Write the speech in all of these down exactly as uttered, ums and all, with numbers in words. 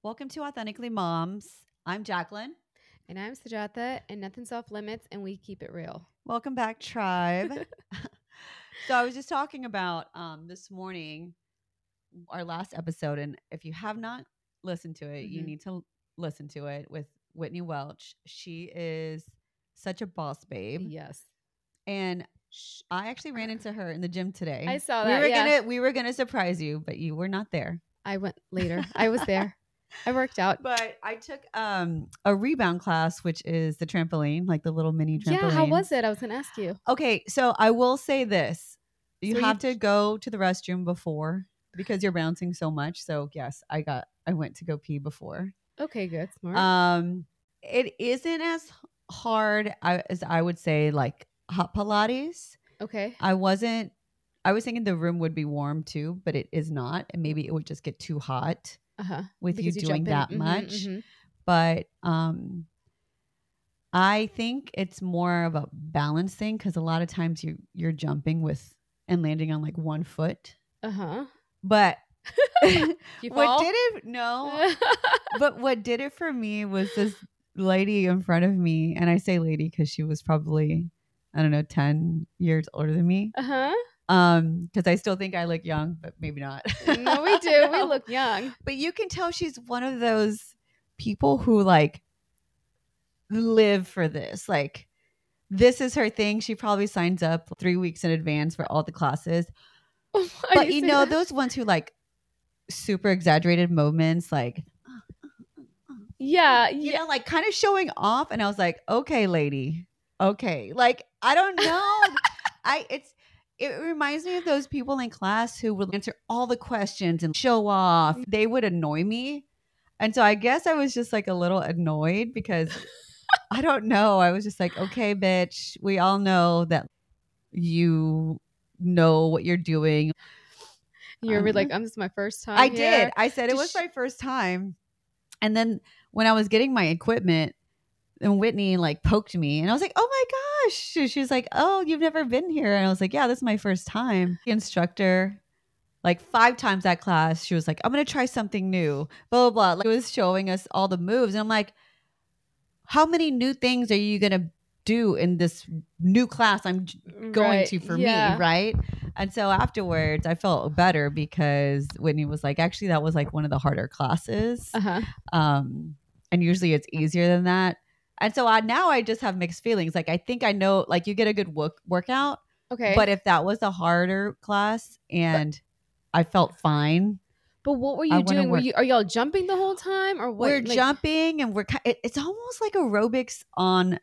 Welcome to Authentically Moms. I'm Jacqueline. And I'm Sujata, and nothing's off limits, and we keep it real. Welcome back, tribe. So I was just talking about um, this morning, our last episode, and if you have not listened to it, you Mhm. need to listen to it with Whitney Welch. She is such a boss babe, Yes. and sh- I actually ran into her in the gym today. I saw we that, were yeah. gonna we were gonna surprise you, but you were not there. I went later. I was there. I worked out. But I took um, a rebound class, which is the trampoline, like the little mini trampoline. Yeah, how was it? I was going to ask you. Okay, so I will say this. You So you- have to go to the restroom before because you're bouncing so much. So yes, I got I went to go pee before. Okay, good. Smart. Um it isn't as hard I- as I would say like hot Pilates. okay. I wasn't I was thinking the room would be warm too, but it is not, and maybe it would just get too hot Uh-huh. with Because you you doing jump in. that Mhm, much. mhm. But um I think it's more of a balance thing because a lot of times you you're jumping with and landing on like one foot. Uh-huh. But You what fall? did it? No. But what did it for me was this lady in front of me, and I say lady because she was probably I don't know ten years older than me. Uh-huh. Um, because I still think I look young, but maybe not. No, we do. We No. look young. But you can tell she's one of those people who like live for this. Like this is her thing. She probably signs up three weeks in advance for all the classes. Why But you you say know, that? those ones who like super exaggerated moments, like Yeah, you yeah. know, like kind of showing off. And I was like, okay, lady. Okay. Like, I don't know. I it's it reminds me of those people in class who would answer all the questions and show off. They would annoy me. And so I guess I was just like a little annoyed because I don't know. I was just like, okay, bitch, we all know that you know what you're doing. You're Uh, like, I'm this is my first time I here. did. I said it Did was sh- my first time. And then when I was getting my equipment, and Whitney like poked me, and I was like, "Oh my gosh!" She, she was like, "Oh, you've never been here," and I was like, "Yeah, this is my first time." The instructor, like five times that class, she was like, "I'm gonna try something new." Blah blah blah. Like, it was showing us all the moves, and I'm like, "How many new things are you gonna do in this new class I'm j- going Right, to for yeah. me, right?" And so afterwards, I felt better because Whitney was like, "Actually, that was like one of the harder classes." Uh-huh. Um, and usually it's easier than that. And so I now I just have mixed feelings. Like I think I know, like you get a good work workout, Okay. but if that was a harder class and I felt fine, But what were I you wanna doing? Were work- you are y'all jumping the whole time or what? we're like, jumping and we're ki- it, it's almost like aerobics on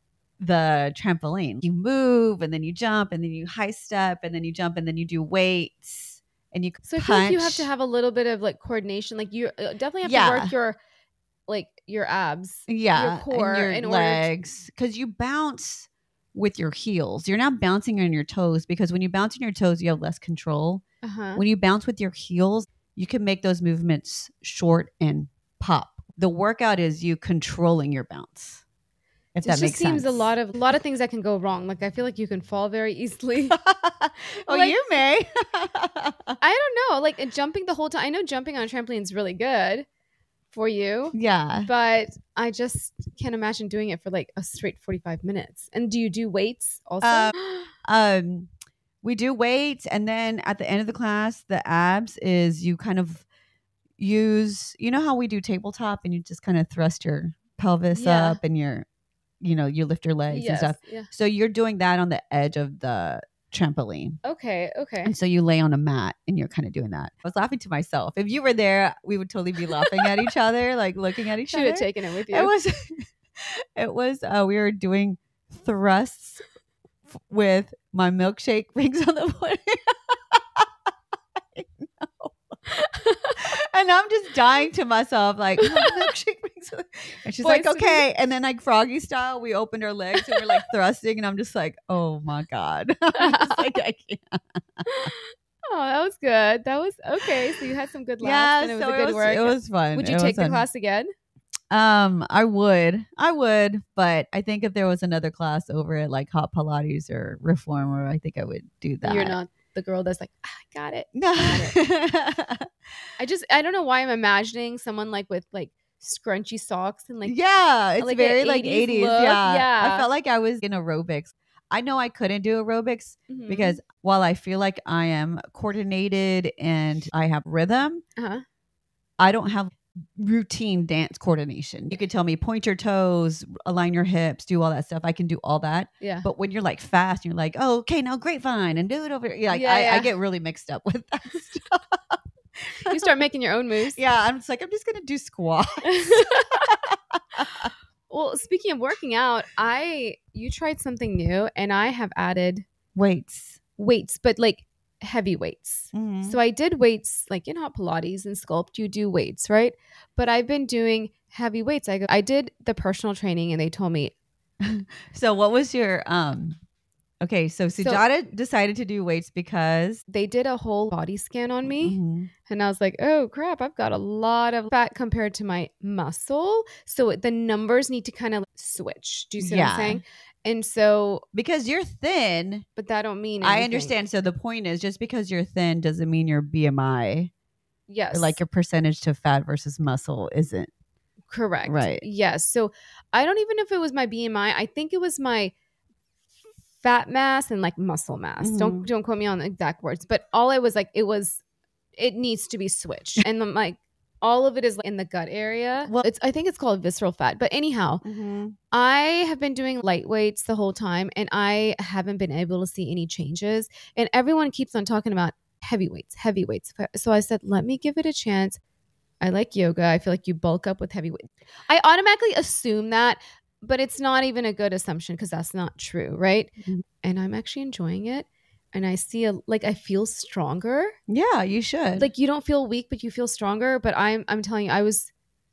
the trampoline. You move and then you jump and then you high step and then you jump and then you do weights and you So I punch. feel like you have to have a little bit of like coordination. Like you uh, definitely have Yeah. to work your like your abs, yeah, your core, and your in order. To, legs, because you bounce with your heels. You're not bouncing on your toes because when you bounce on your toes, you have less control. uh-huh. When you bounce with your heels, you can make those movements short and pop. The workout is you controlling your bounch. If It that just makes seems sense. a lot of a lot of things that can go wrong. Like I feel like you can fall very easily. oh, Like- you may. I don't know. Like jumping the whole time. I know jumping on a trampoline is really good for you, yeah. but I just can't imagine doing it for like a straight forty-five minutes. And do you do weights also? Um, Um, we do weights, and then at the end of the class, the abs is you kind of use, you know how we do tabletop and you just kind of thrust your pelvis Yeah. up and your, you know, you lift your legs and yes. stuff. Yeah. So you're doing that on the edge of the trampoline. Okay. Okay. And so you lay on a mat and you're kind of doing that. I was laughing to myself. If you were there, we would totally be laughing at each other, like looking at each Should other. have taken it with you. It was, it was, uh, we were doing thrusts f- with my milkshake rings on the floor. I know. And I'm just dying to myself, like, my milkshake rings on the-" and she's like, Boys- okay. And then, like, Froggy style, we opened our legs and we're like thrusting. And I'm just like, oh my God. I'm just like, I can't. Oh, that was good. That was okay. So you had some good laughs Yeah, and it was so a good it was, work. it was fun. Would It you was take the fun. class again? Um, I would, I would, but I think if there was another class over at like Hot Pilates or Reformer, I think I would do that. You're not. the girl that's like, ah, I got it. No. I just I don't know why I'm imagining someone like with like scrunchy socks and like yeah, it's like very an like eighties eighties. look. Yeah. Yeah. I felt like I was in aerobics. I know I couldn't do aerobics Mhm. because while I feel like I am coordinated and I have rhythm, uh-huh. I don't have routine dance coordination. You could tell me point your toes, align your hips, do all that stuff. I can do all that. Yeah. But when you're like fast, you're like, oh, okay, now grapevine and do it over. Yeah, like, Yeah, I, yeah. I get really mixed up with that stuff. You start making your own moves. Yeah, I'm just like, I'm just gonna do squats. Well, speaking of working out, I you tried something new and I have added Weights. weights, but like heavy weights. Mhm. So I did weights like in hot Pilates and Sculpt, you do weights, right? But I've been doing heavy weights. I go, I did the personal training and they told me, So what was your um okay, so So- Sujata decided to do weights because they did a whole body scan on me. Mhm. And I was like, oh crap, I've got a lot of fat compared to my muscle. So the numbers need to kind of switch. Do you see what Yeah. I'm saying? And so, because you're thin. but that don't mean I anything. understand. So the point is just because you're thin doesn't mean your B M I Yes. or like your percentage to fat versus muscle isn't. Correct. Right. Yes. So I don't even know if it was my B M I. I think it was my fat mass and like muscle mass. Mhm. Don't don't quote me on the exact words, but all I was like, it was, it needs to be switched, and I'm like, all of it is in the gut area. Well- it's I think it's called visceral fat. But anyhow, I have been doing light weights the whole time, and I haven't been able to see any changes. And everyone keeps on talking about heavy weights, heavy weights. So I said, let me give it a chance. I like yoga. I feel like you bulk up with heavy weights. I automatically assume that, but it's not even a good assumption because that's not true, right? Mhm. And I'm actually enjoying it. And I see a like I feel stronger. Yeah, you should. Like you don't feel weak, but you feel stronger. But I'm I'm telling you, I was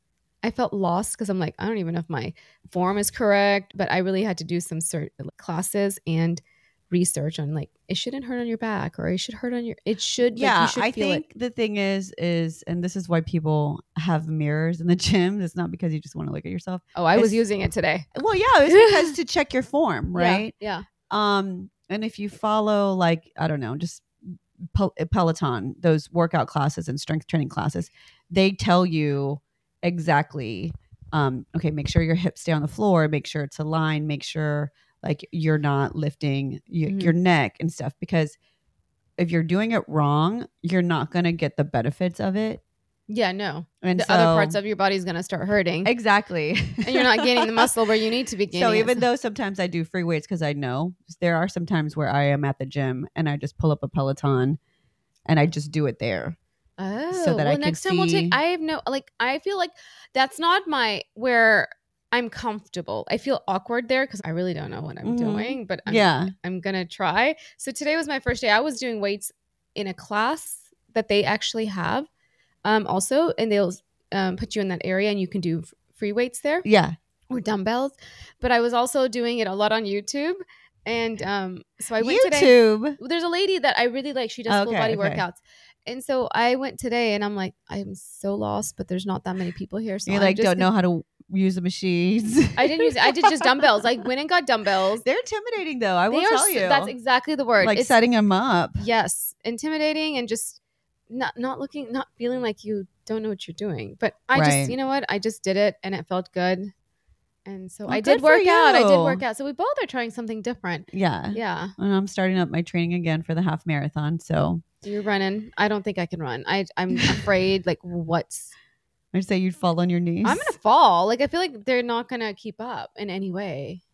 I felt lost because I'm like, I don't even know if my form is correct. But I really had to do some cert classes and research on like it shouldn't hurt on your back or it should hurt on your it should like, yeah, you should I feel think it. the thing is, is, and this is why people have mirrors in the gym. It's not because you just want to look at yourself. Oh, I was it's- using it today. Well, yeah, it's because to check your form, right? Yeah. Um, and if you follow like, I don't know, just Pel- Peloton, those workout classes and strength training classes, they tell you exactly, um, okay, make sure your hips stay on the floor, make sure it's aligned, make sure like you're not lifting y- Mhm. your neck and stuff, because if you're doing it wrong, you're not going to get the benefits of it. Yeah, no. And The so, other parts of your body is going to start hurting. exactly. And you're not gaining the muscle where you need to be gaining So it. even though sometimes I do free weights because I know there are some times where I am at the gym and I just pull up a Peloton and I just do it there. Oh, so that I well, can next time we'll take. see- I have no like. I feel like that's not my where I'm comfortable. I feel awkward there because I really don't know what I'm Mhm. doing. But I'm, Yeah. I'm gonna try. So today was my first day. I was doing weights in a class that they actually have, um, also, and they'll um, put you in that area and you can do f- free weights there Yeah. or dumbbells. But I was also doing it a lot on YouTube, and um, so I went today. YouTube. There's a lady that I really like. She does full Okay, body okay. workouts. And so I went today and I'm like, I'm so lost, but there's not that many people here. So You I'm like just don't gonna- know how to use the machines. I didn't use it. I did just dumbbells. I went and got dumbbells. They're intimidating though. I will They are tell s- you. That's exactly the word. like It's setting them up. yes, intimidating and just not not looking, not feeling like you don't know what you're doing. But I Right. just, you know what? I just did it and it felt good. And so Well, I good did for work out. I did you. work out. So we both are trying something different. Yeah. Yeah. And I'm starting up my training again for the half marathon. So You're running. I don't think I can run. I I'm afraid like what's I'd say you'd fall on your knees. I'm gonna fall. Like I feel like they're not gonna keep up in any way.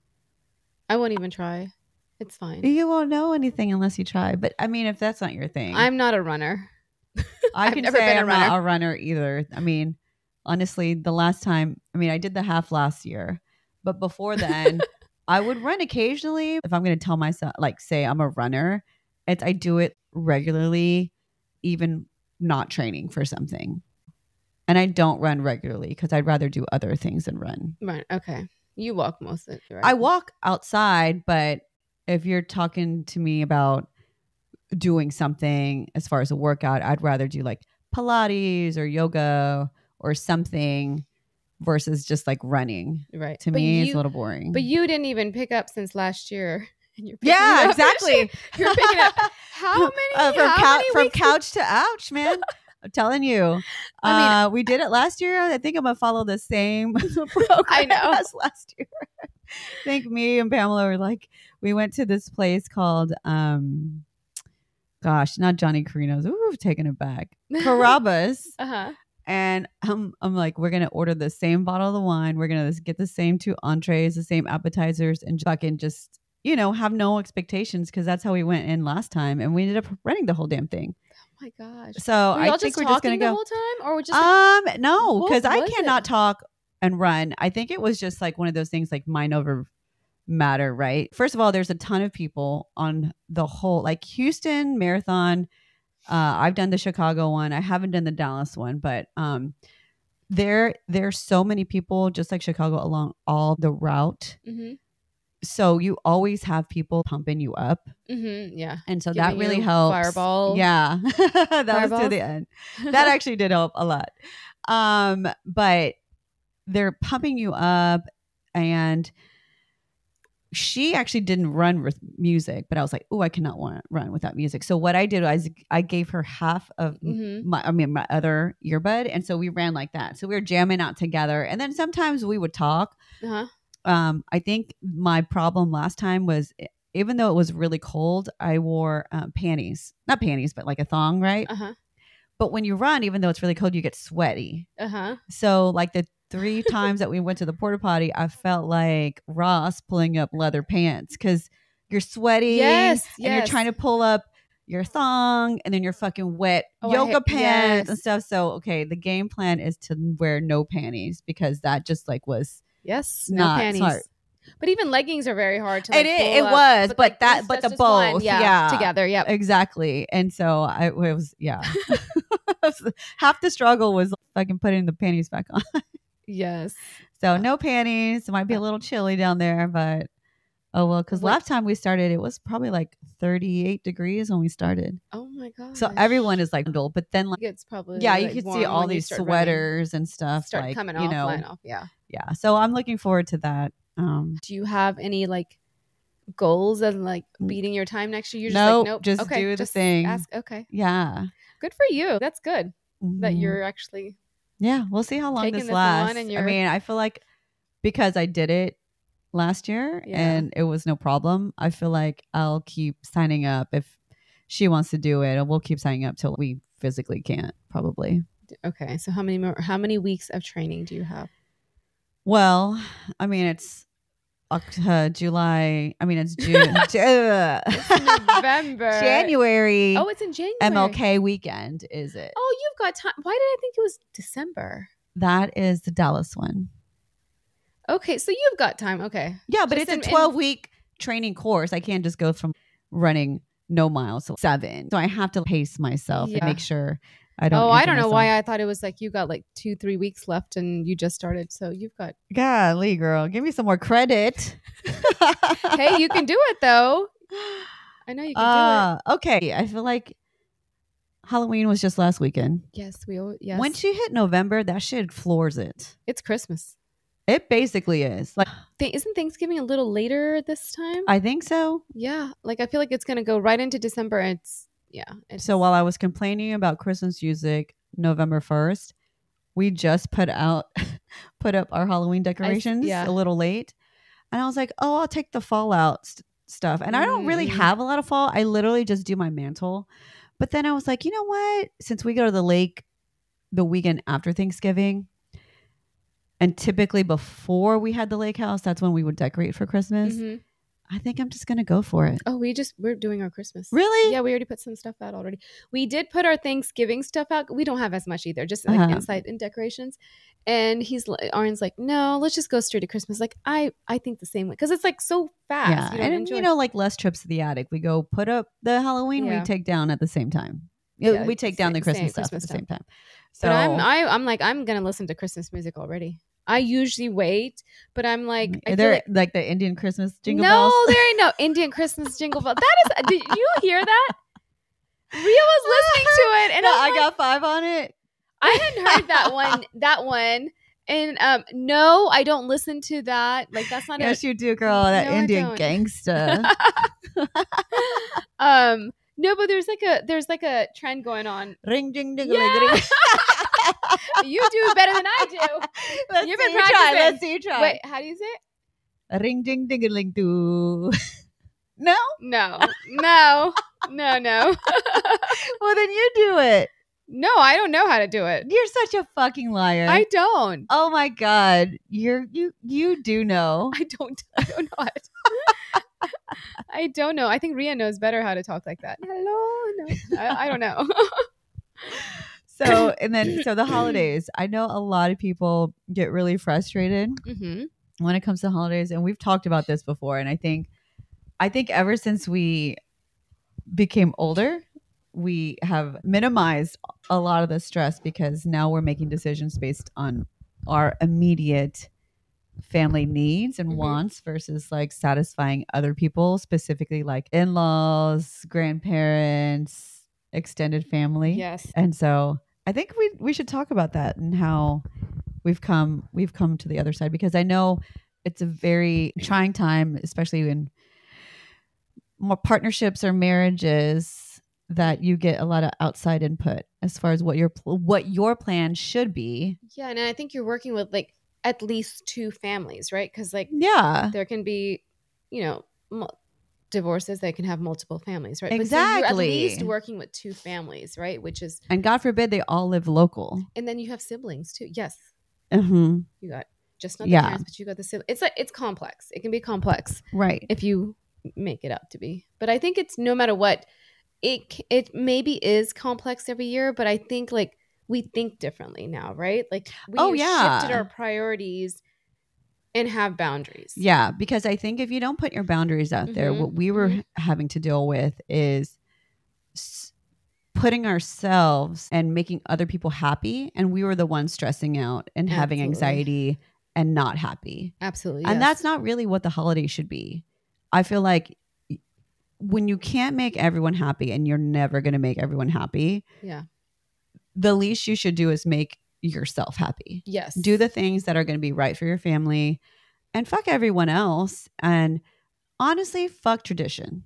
I won't even try. It's fine. You won't know anything unless you try. But I mean, if that's not your thing, I'm not a runner. I I've can never say been a I'm runner. not a runner either. I mean, honestly, the last time, I mean, I did the half last year, but before then, I would run occasionally. If I'm going to tell myself, like, say I'm a runner, it's I do it regularly, even not training for something. And I don't run regularly because I'd rather do other things than run. Right. Okay. You walk most of it. Right? I walk outside, but if you're talking to me about doing something as far as a workout, I'd rather do like Pilates or yoga or something versus just like running. Right. To But me, you, it's a little boring. But you didn't even pick up since last year. And you're picking Yeah, it up. exactly. You're picking up how many? Uh, from how cou- many from weeks? couch to ouch, man. I'm telling you. I mean- uh, we did it last year. I think I'm gonna follow the same program I know. as last year. I think me and Pamela were like, we went to this place called, um, gosh, not Johnny Carino's. Ooh, taking it back. Carrabba's. Uh-huh. And I'm, I'm like, we're going to order the same bottle of the wine. We're going to get the same two entrees, the same appetizers, and fucking just, you know, have no expectations because that's how we went in last time. And we ended up renting the whole damn thing. Oh my gosh. So Were I y'all think just we're just going talking to the go. whole time? Or just like, Um, no, what because I was cannot it? talk and run. I think it was just like one of those things like mind over matter, right? First of all, there's a ton of people on the whole, like Houston Marathon. Uh, I've done the Chicago one. I haven't done the Dallas one, but um, there there's so many people, just like Chicago, along all the route. mm-hmm, So you always have people pumping you up, mm-hmm, yeah. and so that Giving really you helps. fireball. Yeah, that was to Fireballs? the end. That actually did help a lot. Um, but they're pumping you up, and she actually didn't run with music, but I was like, oh, I cannot want run without music. So what I did was I gave her half of Mhm. my, I mean, my other earbud. And so we ran like that. So we were jamming out together. And then sometimes we would talk. Uh-huh. Um, I think my problem last time was, even though it was really cold, I wore um, panties, not panties, but like a thong, right? Uh-huh. But when you run, even though it's really cold, you get sweaty. Uh-huh. So like the three times that we went to the porta potty, I felt like Ross pulling up leather pants because you're sweating Yes, and you're yes. trying to pull up your thong and then you're fucking wet Oh, I yoga hate- pants yes. and stuff. So, okay, the game plan is to wear no panties because that just like was Yes. No not panties. smart. But even leggings are very hard to It like, i- pull it up. was, but like, that- this- but that's the just one. both, Yeah, yeah. together. Yep. Exactly. And so I it was, yeah. Half the struggle was fucking putting the panties back on. Yes. So no panties. It might be a little chilly down there, but oh well. Because What- last time we started, it was probably like thirty-eight degrees when we started. Oh my god. So everyone is like, dull, but then like, It's probably yeah, you like, can warm see all when you these start running. sweaters and stuff. Start like, coming you off, know, flying off. Yeah. yeah. So I'm looking forward to that. Um, Do you have any like goals and like beating your time next year? You're just Nope, like, nope. just okay, do the just thing. Ask. Okay. yeah. Good for you. That's good that Mhm. you're actually. Yeah, we'll see how long taking this this on lasts. and I you're- mean, I feel like because I did it last year Yeah. and it was no problem, I feel like I'll keep signing up if she wants to do it, and we'll keep signing up till we physically can't, probably. Okay. So how many more? How many weeks of training do you have? Well, I mean, it's Oct- uh, July. I mean, it's June. November. January. Oh, it's in January. M L K weekend, is it? Oh, you've got time. Why did I think it was December? That is the Dallas one. Okay, so you've got time. Okay. Yeah, but Just it's in- a in- twelve week training course. I can't just go from running no miles to seven. So I have to pace myself Yeah. and make sure I don't. Oh, I injure don't know myself. why I thought it was like you got like two, three weeks left and you just started. So you've got. Golly, girl, give me some more credit. Hey, you can do it though. I know you can Uh, okay, I feel like Halloween was just last weekend. do it. Yes, we. al- Yes. Once you hit November, that shit floors it. It's Christmas. It basically is. Like, Th- isn't Thanksgiving a little later this time? I think so. yeah, like I feel like it's gonna go right into December. And it's yeah. It's, So while I was complaining about Christmas music November first, we just put out put up our Halloween decorations yeah. a little late. And I was like, "Oh, I'll take the fallout st- stuff." And I don't really Mm. have a lot of fall. I literally just do my mantle. But then I was like, "You know what? Since we go to the lake the weekend after Thanksgiving, and typically before we had the lake house, that's when we would decorate for Christmas. Mhm. I think I'm just going to go for it." Oh, we just we're doing our Christmas. Really? Yeah, we already put some stuff out already. We did put our Thanksgiving stuff out. We don't have as much either, just like Uh-huh. inside and decorations. And he's li- Aaron's like, no, let's just go straight to Christmas. Like I, I think the same way because it's like so fast. Yeah, You don't and enjoy- you know, like less trips to the attic. We go put up the Halloween, Yeah. we take down at the same time. Yeah, Yeah, we take down the same- Christmas same stuff Christmas at the same time. So But I'm, I, I'm like, I'm gonna listen to Christmas music already. I usually wait, but I'm like, I are feel there like, like, the Indian Christmas jingle no, bells? there ain't no Indian Christmas jingle bell. That is, did you hear that? Ria was listening to it, and No, I'm I like, got five on it. I hadn't heard that one. That one, And um, no, I don't listen to that. Like that's not. Yes, a, you do, girl. That No, I Indian don't. gangster. um, no, but there's like a there's like a trend going on. Ring, ding, ding, Yeah. ring. You do better than I do. Let's You've see been you try. practicing. Let's see you try. Wait, how do you say it? Ring, ding, ding, ling, do. No? No, no, no, no. Well, then you do it. No, I don't know how to do it. You're such a fucking liar. I don't. Oh my god, you're you you do know. I don't. I don't know how to. I don't know. I think Ria knows better how to talk like that. Hello, no, I, I don't know. So and then so the holidays. I know a lot of people get really frustrated Mm-hmm. when it comes to holidays, and we've talked about this before. And I think, I think ever since we became older, we have minimized a lot of the stress because now we're making decisions based on our immediate family needs and Mhm. wants versus like satisfying other people, specifically like in-laws, grandparents, extended family. Yes. And so I think we we should talk about that and how we've come we've come to the other side, because I know it's a very trying time, especially in more partnerships or marriages, that you get a lot of outside input as far as what your pl- what your plan should be. Yeah, and I think you're working with like at least two families, right? Because like Yeah, there can be, you know, mul- divorces that can have multiple families, right? But so exactly. you're at least working with two families, right? Which is, And God forbid they all live local. and then you have siblings too. Yes, Mm-hmm. you got just not the Yeah. parents, but you got the siblings. It's like it's complex. It can be complex Right. if you make it out to be. But I think it's no matter what, it c- it maybe is complex every year. But I think like we think differently now, right? Like we Oh, yeah. shifted our priorities and have boundaries. Yeah, because I think if you don't put your boundaries out there, Mhm, what we were mhm. having to deal with is s- putting ourselves and making other people happy, and we were the ones stressing out and having Absolutely. anxiety and not happy. Absolutely, And yes. that's not really what the holiday should be. I feel like y- when you can't make everyone happy and you're never going to make everyone happy, yeah. the least you should do is make yourself happy. Yes. Do the things that are going to be right for your family and fuck everyone else. And honestly, fuck tradition.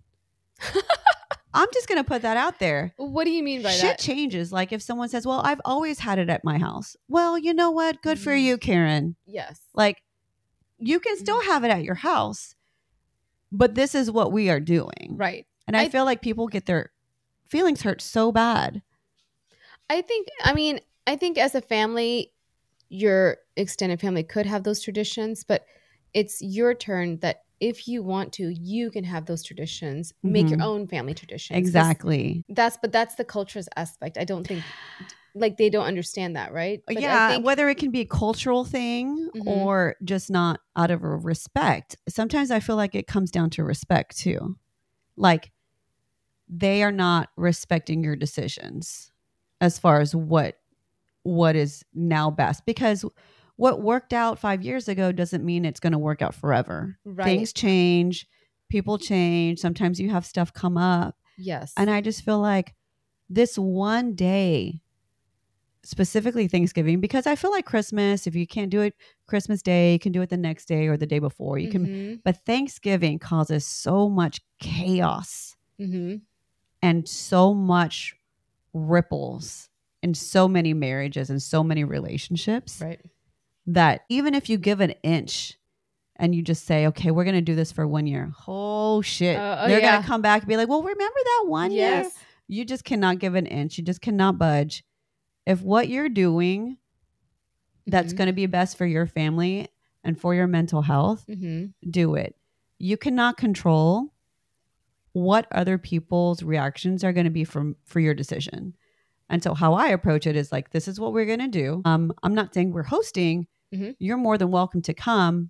I'm just going to put that out there. What do you mean by Shit that? changes. Like if someone says, well, I've always had it at my house. Well, you know what? Good for Mm. you, Karen. Yes. Like you can still have it at your house, but this is what we are doing. Right. And I, I- feel like people get their feelings hurt so bad. I think, I mean, I think as a family, your extended family could have those traditions, but it's your turn that if you want to, you can have those traditions, make your Mhm. own family traditions. 'Cause Exactly. That's, but that's the culture's aspect. I don't think, like, they don't understand that, right? But I yeah, think- whether it can be a cultural thing Mhm. or just not out of a respect. Sometimes I feel like it comes down to respect too. Like they are not respecting your decisions as far as what what is now best, because what worked out five years ago doesn't mean it's going to work out forever. Right. Things change, people change. Sometimes you have stuff come up. Yes. And I just feel like this one day, specifically Thanksgiving, because I feel like Christmas, if you can't do it Christmas Day, you can do it the next day or the day before. You can, Mhm. but Thanksgiving causes so much chaos Mhm. and so much ripples in so many marriages and so many relationships Right. that even if you give an inch and you just say, okay, we're going to do this for one year. Oh shit. Uh, oh, They're yeah. going to come back and be like, well, remember that one year? Yes. You just cannot give an inch. You just cannot budge. If what you're doing that's Mhm. going to be best for your family and for your mental health, Mhm. do it. You cannot control what other people's reactions are going to be from for your decision. And so how I approach it is like, this is what we're going to do. Um, I'm not saying we're hosting. Mhm. You're more than welcome to come,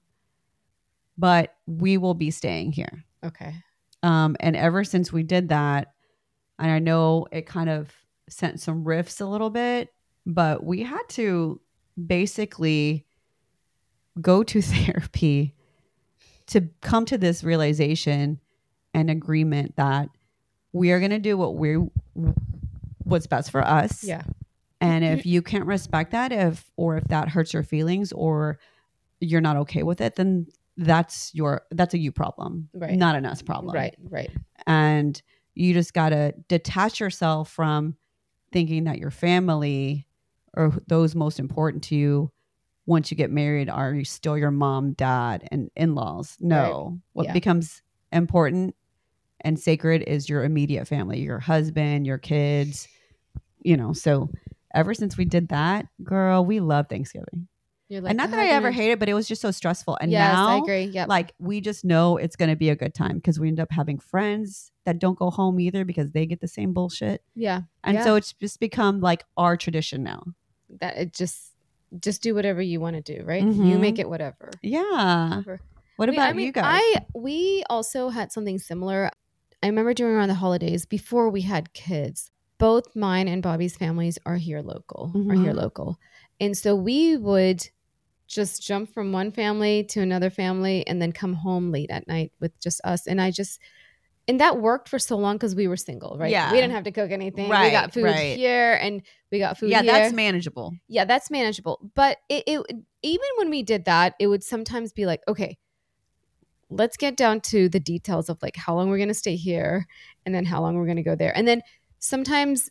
but we will be staying here. Okay. Um, and ever since we did that, and I know it kind of sent some rifts a little bit, but we had to basically go to therapy to come to this realization and agreement that we are going to do what we what's best for us. Yeah. And if you can't respect that, if or if that hurts your feelings or you're not okay with it, then that's your that's a you problem, Right. not an us problem. Right, right. And you just gotta detach yourself from thinking that your family or those most important to you once you get married are still your mom, dad, and in-laws. No. Right. What Yeah. becomes important and sacred is your immediate family, your husband, your kids, you know. So ever since we did that, girl, we love Thanksgiving. You're like, and not "Oh, that I I can ever under-" hated it, but it was just so stressful. And Yes, now, I agree. Yep. like, we just know it's going to be a good time because we end up having friends that don't go home either because they get the same bullshit. Yeah. And yeah. so it's just become like our tradition now. that it just just do whatever you want to do, right? Mhm. You make it whatever. Yeah. Whatever. What We- about I mean, you guys? I we also had something similar. I remember during around the holidays before we had kids. Both mine and Bobby's families are here local. Are here Mhm. local, and so we would just jump from one family to another family, and then come home late at night with just us. And I just and that worked for so long because we were single, right? Yeah. We didn't have to cook anything. We Right, got food right. here, and we got food yeah, here. that's manageable. Yeah, that's manageable. But it, it even when we did that, it would sometimes be like, okay, let's get down to the details of like how long we're going to stay here and then how long we're going to go there. And then sometimes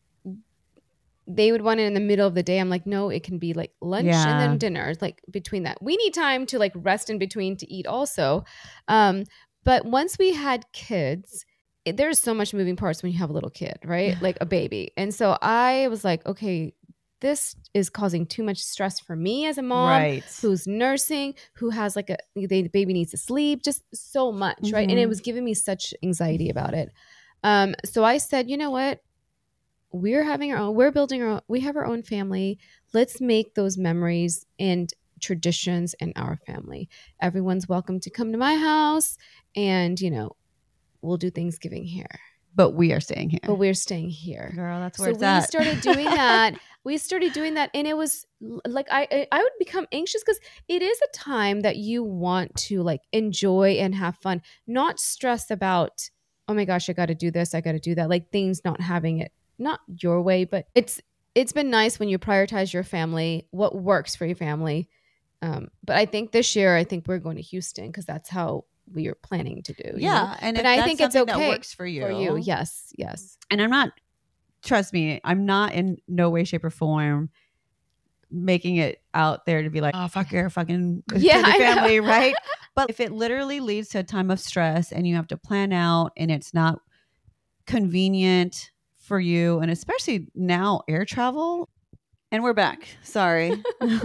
they would want it in the middle of the day. I'm like, no, it can be like lunch Yeah. and then dinner, like between that. We need time to like rest in between to eat also. Um, but once we had kids, it, there's so much moving parts when you have a little kid, right? Like a baby. And so I was like, okay, this is causing too much stress for me as a mom Right. who's nursing, who has like a the baby needs to sleep, just so much, right? And it Mhm. was giving me such anxiety about it. Um, so I said, you know what? We're having our own, we're building our own, we have our own family. Let's make those memories and traditions in our family. Everyone's welcome to come to my house, and, you know, we'll do Thanksgiving here. But we are staying here. But we're staying here. Girl, that's where So it's we at. started doing that. We started doing that, and it was l- like I I- I would become anxious because it is a time that you want to like enjoy and have fun, not stress about, oh my gosh, I got to do this, I got to do that, like things not having it not your way, but it's it's been nice when you prioritize your family, what works for your family. Um, but I think this year, I think we're going to Houston because that's how we are planning to do. you know? Yeah. And But if I that's think it's something okay that works for you. for you. Yes, yes. And I'm not, trust me, I'm not in no way, shape, or form making it out there to be like, oh, fuck your fucking Yeah, your I know. family, right? But if it literally leads to a time of stress and you have to plan out and it's not convenient for you, and especially now air travel, and we're back. Sorry.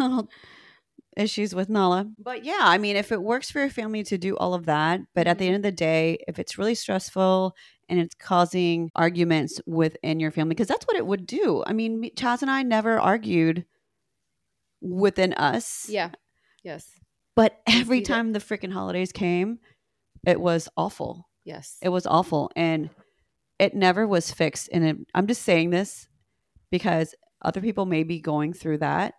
Issues with Nala. But yeah, I mean, if it works for your family to do all of that, but at the end of the day, if it's really stressful and it's causing arguments within your family, because that's what it would do. I mean, me- Chaz and I never argued within us. Yeah. Yes. But every see that. time the freaking holidays came, it was awful. Yes. It was awful. And it never was fixed. And it, I'm just saying this because other people may be going through that.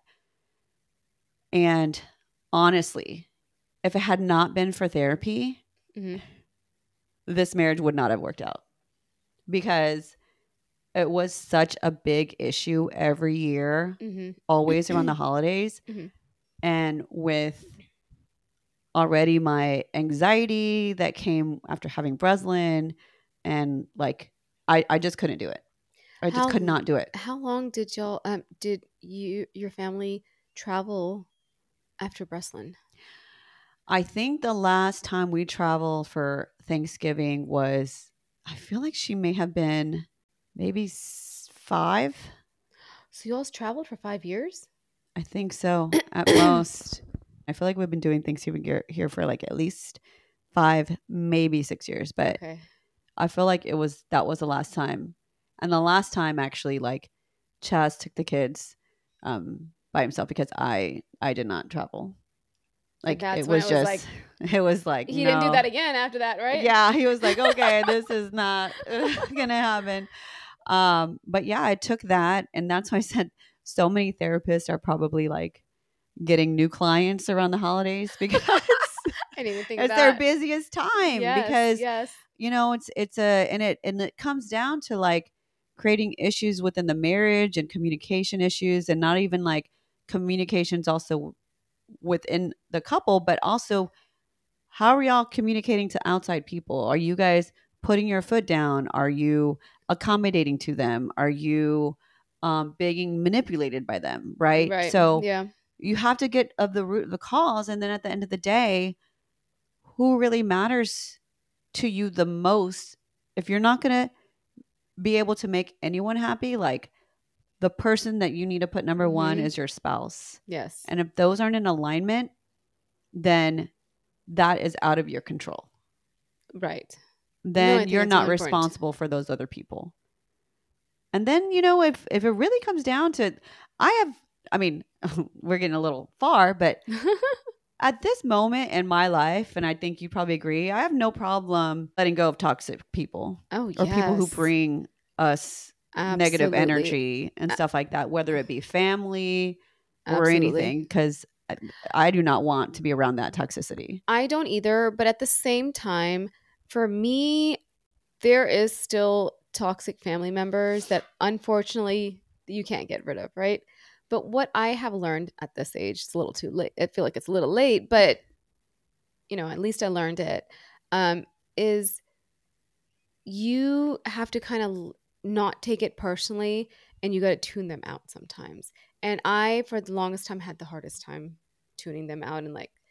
And honestly, if it had not been for therapy, hmm this marriage would not have worked out because it was such a big issue every year, hmm always around the holidays. Mhm. And with already my anxiety that came after having Breslin, and like, I, I just couldn't do it. I just How- could not do it. How long did y'all um did you your family travel after Breslin? I think the last time we traveled for Thanksgiving was, I feel like she may have been maybe s- five. So y'all's traveled for five years? I think so at most. I feel like we've been doing Thanksgiving here, here for like at least five, maybe six years. But Okay. I feel like it was, that was the last time. And the last time actually, like, Chaz took the kids um, by himself because I, I did not travel. Like, that's it when was it was just, it was like, He didn't do no. that again after that, right? Yeah, he was like, okay, this is not gonna happen. Um, but yeah, I took that, and that's why I said so many therapists are probably like getting new clients around the holidays because I didn't even think of it's their that. busiest time. Yes, Because yes. you know, it's it's a and it and it comes down to like creating issues within the marriage and communication issues, and not even like communications also within the couple, but also how are y'all communicating to outside people? Are you guys putting your foot down? Are you accommodating to them? Are you um, being manipulated by them? Right. Right. So Yeah. you have to get of the root of the cause. And then at the end of the day, who really matters to you the most? If you're not going to be able to make anyone happy, like the person that you need to put number Mm-hmm. one is your spouse. Yes. And if those aren't in alignment, then that is out of your control. Right. Then No, I think you're that's not really important. responsible for those other people. And then, you know, if if it really comes down to, I have, I mean, we're getting a little far, but at this moment in my life, and I think you probably agree, I have no problem letting go of toxic people. Oh, Or people who yes. bring us negative Absolutely. energy and stuff like that, whether it be family or Absolutely. anything, because I, I do not want to be around that toxicity. I don't either. But at the same time, for me, there is still toxic family members that unfortunately you can't get rid of, right? But what I have learned at this age, it's a little too late. I feel like it's a little late, but you know, at least I learned it, um, is you have to kind of not take it personally, and you got to tune them out sometimes. And I, for the longest time, had the hardest time tuning them out, and like,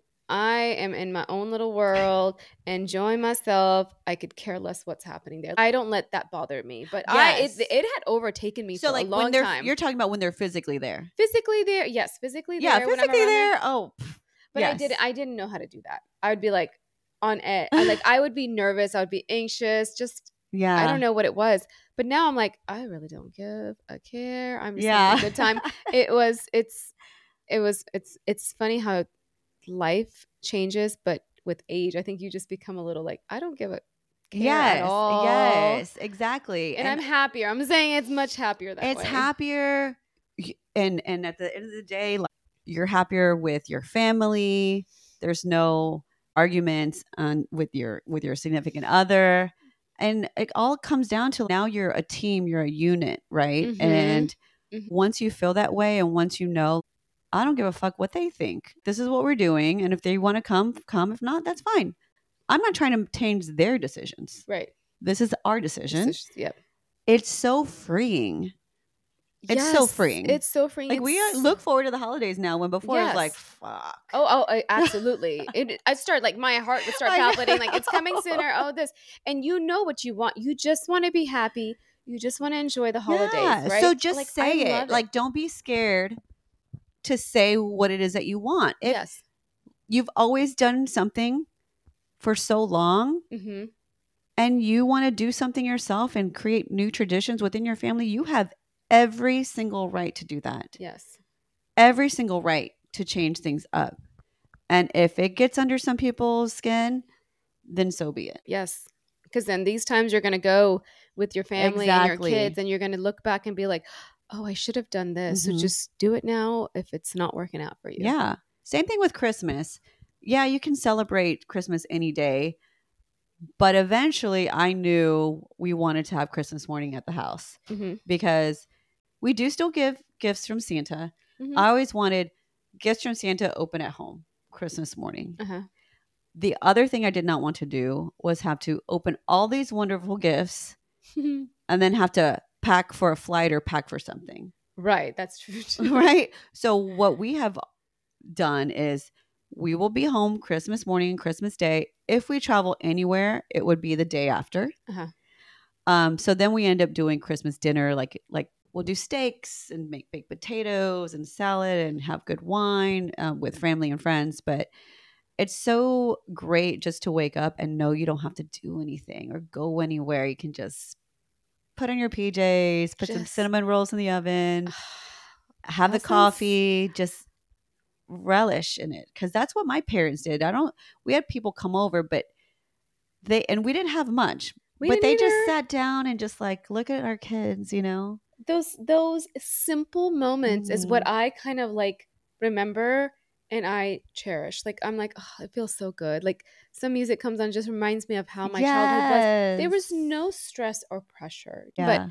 I am in my own little world, enjoying myself. I could care less what's happening there. I don't let that bother me. But Yes. I, it, it had overtaken me So for like a long when they're, time. you're talking about when they're physically there. Physically there, yes, physically Yeah, there. when I'm physically around there. them. Oh, pff, But I yes. did. I didn't know how to do that. I would be like on edge. I, like I would be nervous. I would be anxious. Just Yeah. I don't know what it was. But now I'm like, I really don't give a care. I'm just Yeah. having a good time. It was. It's. It was. It's. It's funny how life changes, but with age, I think you just become a little like, I don't give a care yes. at all. Yes. Exactly. And, and I'm happier. I'm saying it's much happier that it's way. It's happier, and and at the end of the day, like, you're happier with your family. There's no arguments on with your with your significant other, and it all comes down to now you're a team, you're a unit, right? Mm-hmm. And mm-hmm. once you feel that way, and once you know, I don't give a fuck what they think. This is what we're doing, and if they want to come, come. If not, that's fine. I'm not trying to change their decisions. Right. This is our decision. Decisions, yep. It's so freeing. It's yes, so freeing. It's so freeing. Like it's... we look forward to the holidays now, when before yes. it was like, fuck. Oh, oh, I, absolutely. it, I start like my heart would start palpitating, like it's coming sooner. Oh, this, and you know what you want. You just want to be happy. You just want to enjoy the holidays, yeah. right? So just like, say it. it. Like, don't be scared to say what it is that you want. If yes. You've always done something for so long, mm-hmm. and you want to do something yourself and create new traditions within your family, you have every single right to do that. Yes. Every single right to change things up. And if it gets under some people's skin, then so be it. Yes. Because then these times you're going to go with your family exactly. and your kids, and you're going to look back and be like, oh, I should have done this. Mm-hmm. So just do it now if it's not working out for you. Yeah. Same thing with Christmas. Yeah, you can celebrate Christmas any day. But eventually I knew we wanted to have Christmas morning at the house, mm-hmm. because we do still give gifts from Santa. Mm-hmm. I always wanted gifts from Santa open at home Christmas morning. Uh-huh. The other thing I did not want to do was have to open all these wonderful gifts and then have to pack for a flight or pack for something. Right. That's true too. Right. So what we have done is we will be home Christmas morning and Christmas Day. If we travel anywhere, it would be the day after. Uh-huh. Um, so then we end up doing Christmas dinner, like like we'll do steaks and make baked potatoes and salad and have good wine um, with family and friends. But it's so great just to wake up and know you don't have to do anything or go anywhere. You can just put on your P Js, put just, some cinnamon rolls in the oven, have the coffee, sounds... just relish in it. Because that's what my parents did. I don't. We had people come over, but they and we didn't have much. We but they either. just sat down and just like, look at our kids, you know. Those those simple moments mm-hmm. is what I kind of like remember and I cherish. Like I'm like, oh, it feels so good. Like some music comes on, just reminds me of how my yes. childhood was. There was no stress or pressure. Yeah. But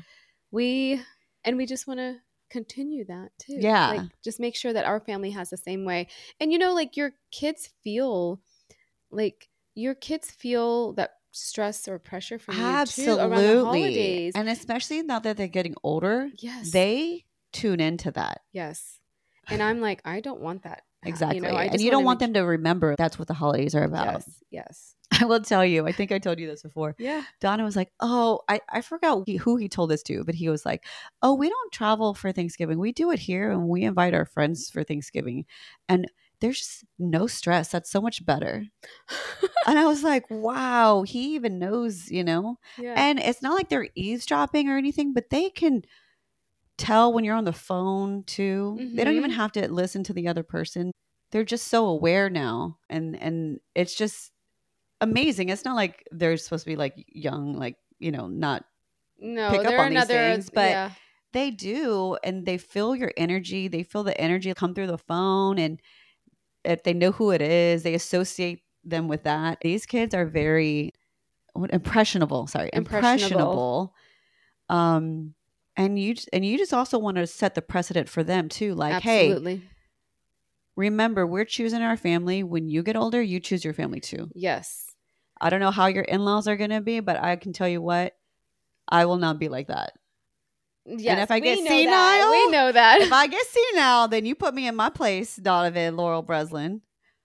We and we just want to continue that too. Yeah. Like just make sure that our family has the same way. And you know, like your kids feel like your kids feel that stress or pressure from you too around the Absolutely. holidays. And especially now that they're getting older, Yes. they tune into that. Yes. And I'm like, I don't want that. Exactly. You know, I and just you don't wanna want make them to remember that's what the holidays are about. Yes. Yes. I will tell you, I think I told you this before. Yeah. Donna was like, oh, I, I forgot he- who he told this to, but he was like, oh, we don't travel for Thanksgiving. We do it here and we invite our friends for Thanksgiving. And there's just no stress. That's so much better. And I was like, wow, he even knows, you know? Yeah. And it's not like they're eavesdropping or anything, but they can tell when you're on the phone too. They don't even Mhm. have to listen to the other person. They're just so aware now. And and it's just amazing. It's not like they're supposed to be like young, like, you know, not No, pick up they're on these another things, but yeah. they do. And they feel your energy. They feel the energy come through the phone. And if they know who it is, they associate them with that. These kids are very what, impressionable. Sorry, Impressionable. impressionable. Um, and you j- and you just also want to set the precedent for them too. Like, hey, Absolutely. remember, we're choosing our family. When you get older, you choose your family too. Yes. I don't know how your in-laws are going to be, but I can tell you what, I will not be like that. Yes. if I we get know that. senile, We know that. If I get senile, then you put me in my place, Donovan Laurel Breslin.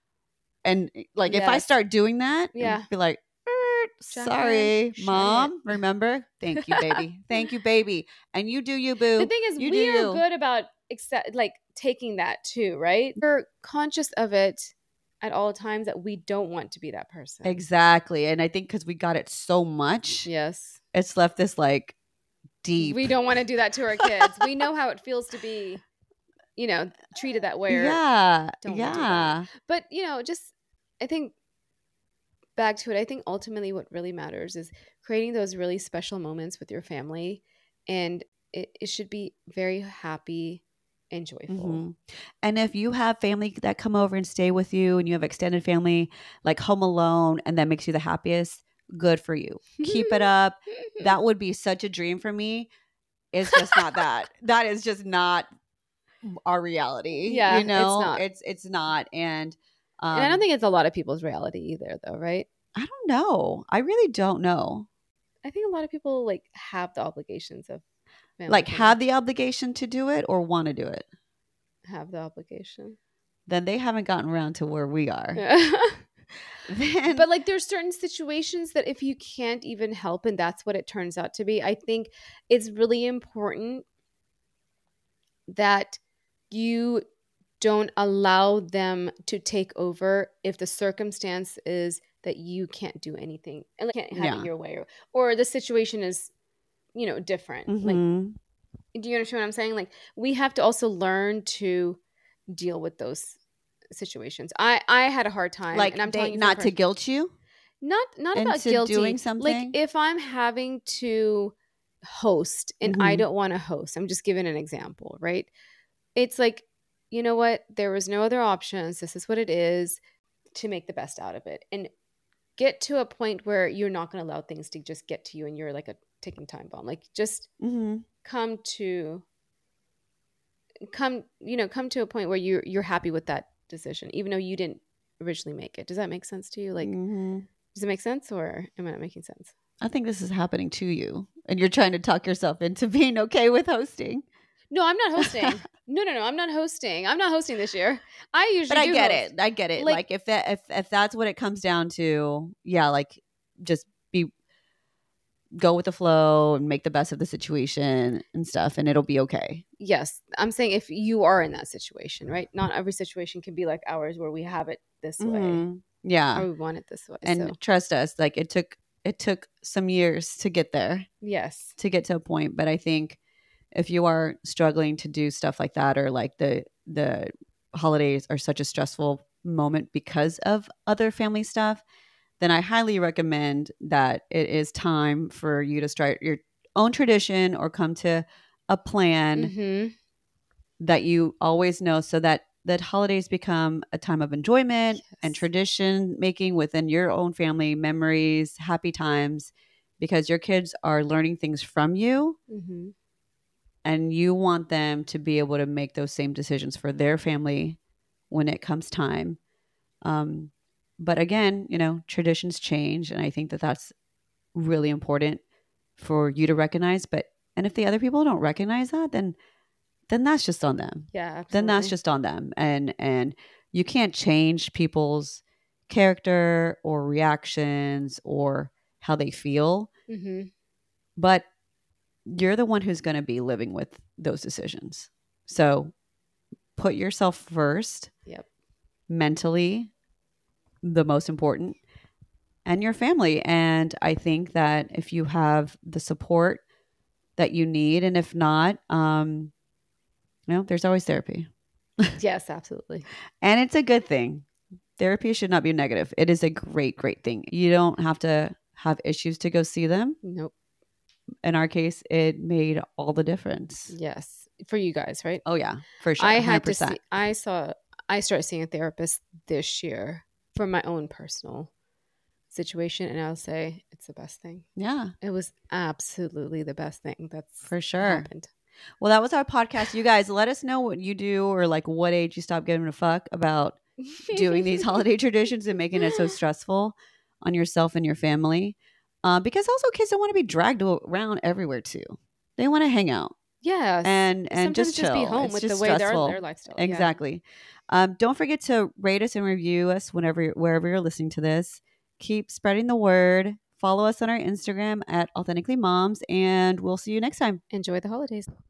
And like, if I Yes. start doing that, Yeah. and be like, "Er, Jacqueline, sorry, shut mom, remember? Thank you, baby. Thank you, baby. And you do you, boo. The thing is, you we do are you. good about accept, like taking that too, right? We're conscious of it at all times that we don't want to be that person. Exactly. And I think because we got it so much, Yes. it's left this like deep. We don't want to do that to our kids. We know how it feels to be, you know, treated that way. Or Yeah. don't wanna do Yeah. But, you know, just, I think back to it, I think ultimately what really matters is creating those really special moments with your family. And it, it should be very happy and joyful. Mhm. And if you have family that come over and stay with you and you have extended family like home alone and that makes you the happiest, good for you. Keep it up. That would be such a dream for me. It's just not that. That is just not our reality. Yeah, you it's know, not. it's it's not. And um, And I don't think it's a lot of people's reality either, though, right? I don't know. I really don't know. I think a lot of people like have the obligations of family Like coming. have the obligation to do it or want to do it. have the obligation. Then they haven't gotten around to where we are. Then, But like there's certain situations that if you can't even help and that's what it turns out to be, I think it's really important that you don't allow them to take over if the circumstance is that you can't do anything and like, can't have Yeah. it your way, or, or the situation is, you know, different. Like, mhm. do you understand what I'm saying? Like, we have to also learn to deal with those situations. I I had a hard time, like and I'm they, telling you, from not to person- guilt you. not not about into guilty. doing Like, something? if I'm having to host and I Mhm. don't want to host, I'm just giving an example, right? It's like, you know what? There was no other options. This is what it is, to make the best out of it and get to a point where you're not going to allow things to just get to you and you're like a ticking time bomb. Like, just Mhm. come to come you know come to a point where you're you're happy with that decision even though you didn't originally make it. Does that make sense to you? Like, Mhm. does it make sense, or am I not making sense? I think this is happening to you, and you're trying to talk yourself into being okay with hosting. No, I'm not hosting. no no no I'm not hosting. I'm not hosting this year. I usually But I do get host. it. I get it. Like- Like, if that if if that's what it comes down to, yeah, like just be go with the flow and make the best of the situation and stuff, and it'll be okay. Yes, I'm saying if you are in that situation, right? Not every situation can be like ours where we have it this way Mhm. Yeah. or we want it this way. And so trust us, like it took it took some years to get there, yes. to get to a point. But I think if you are struggling to do stuff like that, or like the the holidays are such a stressful moment because of other family stuff, then I highly recommend that it is time for you to start your own tradition or come to a plan hmm that you always know, so that that holidays become a time of enjoyment and Yes. tradition making within your own family, memories, happy times, because your kids are learning things from you. hmm and you want them to be able to make those same decisions for their family when it comes time. Um, but again, you know, traditions change, and I think that that's really important for you to recognize. But and if the other people don't recognize that, then then that's just on them. Yeah, absolutely. Then that's just on them, and and you can't change people's character or reactions or how they feel. Mm-hmm. But you're the one who's going to be living with those decisions. So put yourself first. Yep. Mentally, the most important, and your family. And I think that if you have the support that you need, and if not, um, you know, there's always therapy. Yes, absolutely. And it's a good thing. Therapy should not be negative. It is a great, great thing. You don't have to have issues to go see them. Nope. In our case, it made all the difference. Yes. For you guys, right? Oh yeah, for sure. I one hundred had percent. to see, I saw, I started seeing a therapist this year for my own personal situation. And I'll say it's the best thing. Yeah. It was absolutely the best thing that's for sure. happened. Well, that was our podcast. You guys, let us know what you do, or like what age you stop giving a fuck about doing these holiday traditions and making it so stressful on yourself and your family. Uh, because also kids don't want to be dragged around everywhere too. They want to hang out. Yes. And and Sometimes just chill. be home It's with just the way their, stressful. their lifestyle. Exactly. Yeah. Um, don't forget to rate us and review us whenever wherever you're listening to this. Keep spreading the word. Follow us on our Instagram at Authentically Moms, and we'll see you next time. Enjoy the holidays.